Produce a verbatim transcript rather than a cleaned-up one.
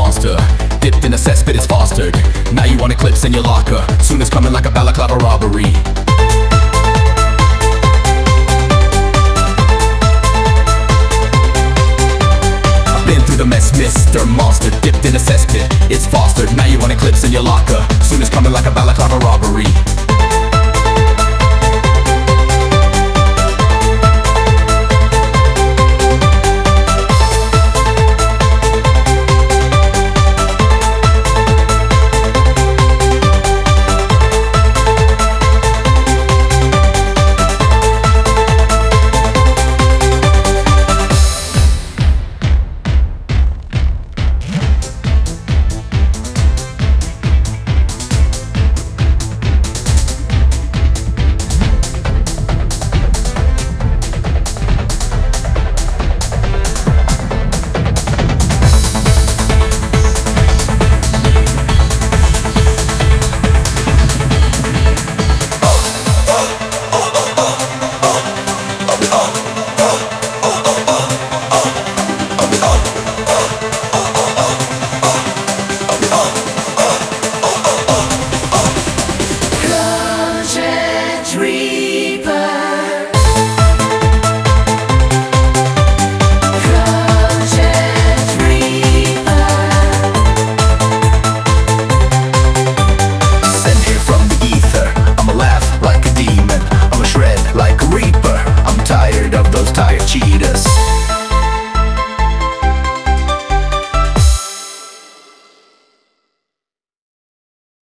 monster. Dipped in a cesspit, it's fostered. Now you want eclipse in your locker. Soon it's coming like a balaclava robbery. I've been through the mess, Mister Monster. Dipped in a cesspit, it's fostered. Now you want eclipse in your locker. Soon it's coming like a balaclava robbery.